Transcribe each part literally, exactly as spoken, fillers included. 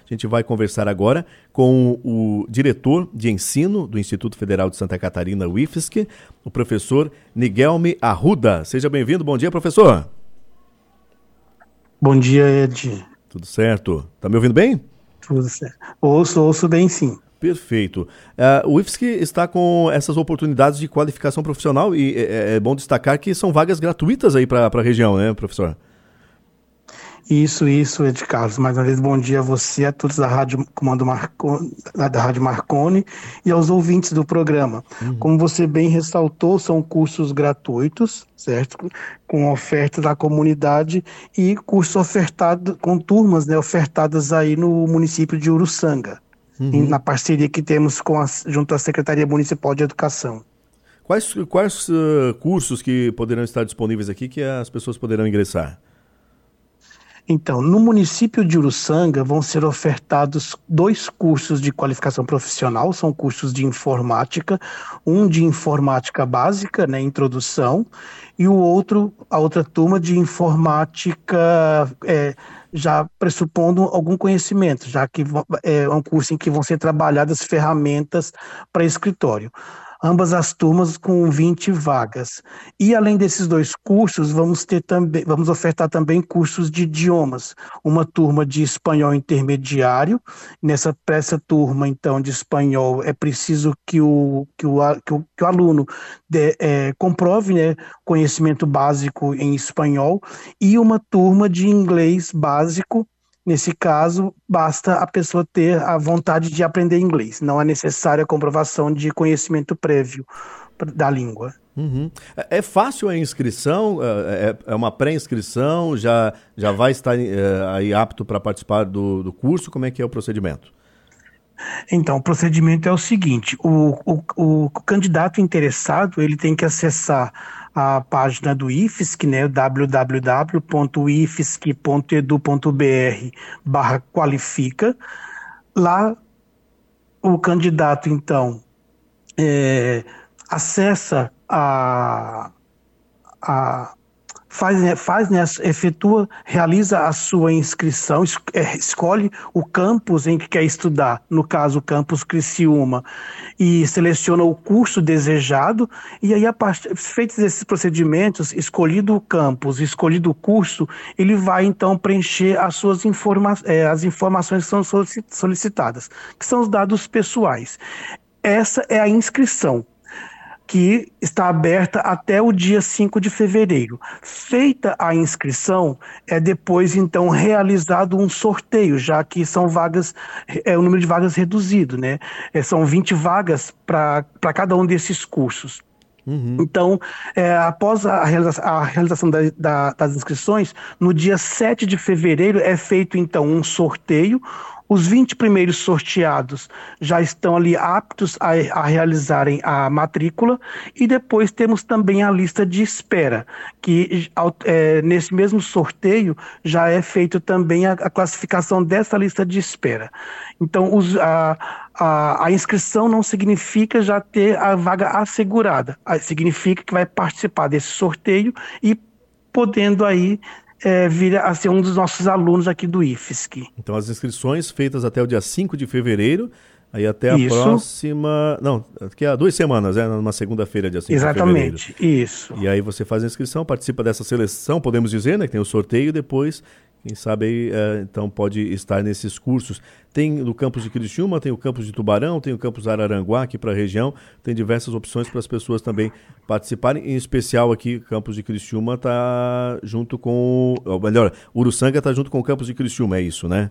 A gente vai conversar agora com o diretor de ensino do Instituto Federal de Santa Catarina, o I F S C, o professor Niguelme Arruda. Seja bem-vindo. Bom dia, professor. Bom dia, Ed. Tudo certo? Tá me ouvindo bem? Tudo certo. Ouço, ouço bem, sim. Perfeito. Uh, o I F S C está com essas oportunidades de qualificação profissional e é, é bom destacar que são vagas gratuitas aí para a região, né, professor? Isso, isso, Ed Carlos. Mais uma vez, bom dia a você, a todos da Rádio Comando Marconi, da Rádio Marconi e aos ouvintes do programa. Uhum. Como você bem ressaltou, são cursos gratuitos, certo? Com oferta da comunidade e cursos ofertados com turmas, né, ofertadas aí no município de Uruçanga. Uhum. Na parceria que temos com a, junto à Secretaria Municipal de Educação. Quais, quais uh, cursos que poderão estar disponíveis aqui que as pessoas poderão ingressar? Então, no município de Uruçanga vão ser ofertados dois cursos de qualificação profissional, são cursos de informática, um de informática básica, né, introdução, e o outro, a outra turma de informática é, já pressupondo algum conhecimento, já que é um curso em que vão ser trabalhadas ferramentas para escritório. Ambas as turmas com vinte vagas. E além desses dois cursos, vamos ter também, vamos ofertar também cursos de idiomas. Uma turma de espanhol intermediário. Nessa, para essa turma, então, de espanhol, é preciso que o, que o, que o, que o aluno de, é, comprove, né, conhecimento básico em espanhol. E uma turma de inglês básico. Nesse caso, basta a pessoa ter a vontade de aprender inglês. Não é necessária a comprovação de conhecimento prévio da língua. Uhum. É fácil a inscrição? É, é uma pré-inscrição? Já, já vai estar é, aí apto para participar do, do curso? Como é que é o procedimento? Então, o procedimento é o seguinte, o, o, o candidato interessado ele tem que acessar a página do I F S C, né, w w w ponto i f s c ponto e d u ponto b r barra qualifica. Lá, o candidato, então, é, acessa a... a Faz, faz né, efetua, realiza a sua inscrição, es, é, escolhe o campus em que quer estudar, no caso o campus Criciúma, e seleciona o curso desejado, e aí, a part... feitos esses procedimentos, escolhido o campus, escolhido o curso, ele vai então preencher as suas informa... é, as informações que são solicitadas, que são os dados pessoais. Essa é a inscrição, que está aberta até o dia cinco de fevereiro. Feita a inscrição, é depois, então, realizado um sorteio, já que são vagas, é o número de vagas reduzido, né? É, são vinte vagas para cada um desses cursos. Uhum. Então, é, após a realização, a realização da, da, das inscrições, no dia sete de fevereiro é feito, então, um sorteio. Os vinte primeiros sorteados já estão ali aptos a, a realizarem a matrícula e depois temos também a lista de espera, que é, nesse mesmo sorteio já é feito também a, a classificação dessa lista de espera. Então, os, a, a, a inscrição não significa já ter a vaga assegurada, significa que vai participar desse sorteio e podendo aí É, vir a ser um dos nossos alunos aqui do I F S C. Então, as inscrições feitas até o dia cinco de fevereiro, aí até a isso. próxima... Não, daqui a duas semanas, né? Numa segunda-feira, dia cinco Exatamente, de fevereiro. Isso. E aí você faz a inscrição, participa dessa seleção, podemos dizer, né? Que tem o sorteio e depois, quem sabe aí, é, então pode estar nesses cursos. Tem no campus de Criciúma, tem o campus de Tubarão, tem o campus Araranguá aqui para a região, tem diversas opções para as pessoas também participarem, em especial aqui o campus de Criciúma está junto com, ou melhor, Uruçanga está junto com o campus de Criciúma, é isso, né?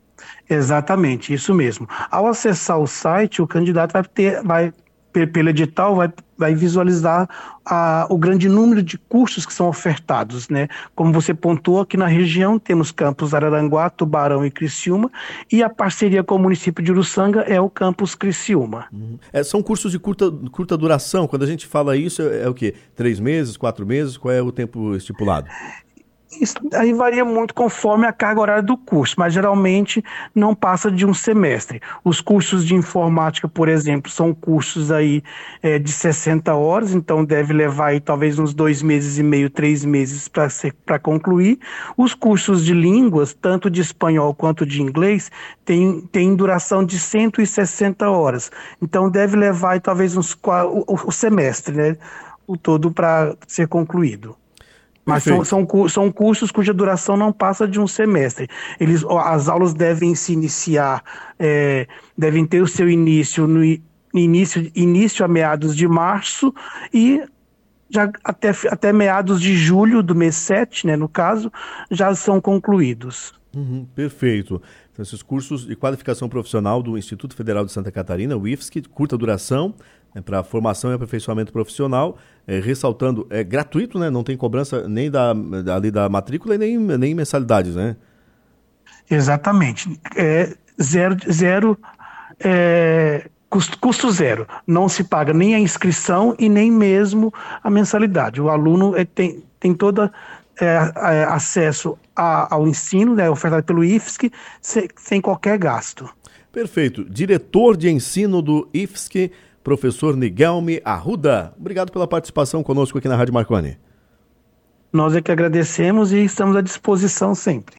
Exatamente, isso mesmo. Ao acessar o site, o candidato vai ter, vai, pelo edital, vai, vai visualizar a, o grande número de cursos que são ofertados, né? Como você pontuou, aqui na região temos campus Araranguá, Tubarão e Criciúma, e a parceria com o município de Uruçanga é o campus Criciúma. Uhum. É, são cursos de curta, curta duração. Quando a gente fala isso, é, é o quê? Três meses, quatro meses? Qual é o tempo estipulado? Isso aí varia muito conforme a carga horária do curso, mas geralmente não passa de um semestre. Os cursos de informática, por exemplo, são cursos aí é, de sessenta horas, então deve levar aí talvez uns dois meses e meio, três meses para para concluir. Os cursos de línguas, tanto de espanhol quanto de inglês, tem, tem duração de cento e sessenta horas, então deve levar aí talvez uns o, o, o semestre, né, o todo para ser concluído. Mas são, são, são cursos cuja duração não passa de um semestre. Eles, as aulas devem se iniciar, é, devem ter o seu início no início, início a meados de março e já até, até meados de julho do mês sete, né, no caso, já são concluídos. Uhum, perfeito. Então, esses cursos de qualificação profissional do Instituto Federal de Santa Catarina, o I F S C, curta duração, né, para formação e aperfeiçoamento profissional, é, ressaltando, é gratuito, né? Não tem cobrança nem da, da, ali da matrícula e nem, nem mensalidades, né? Exatamente. É zero, zero é, custo, custo zero. Não se paga nem a inscrição e nem mesmo a mensalidade. O aluno é, tem, tem todo é, é, acesso a, ao ensino, né, ofertado pelo I F S C, sem, sem qualquer gasto. Perfeito. Diretor de ensino do I F S C, professor Niguelme Arruda. Obrigado pela participação conosco aqui na Rádio Marconi. Nós é que agradecemos e estamos à disposição sempre.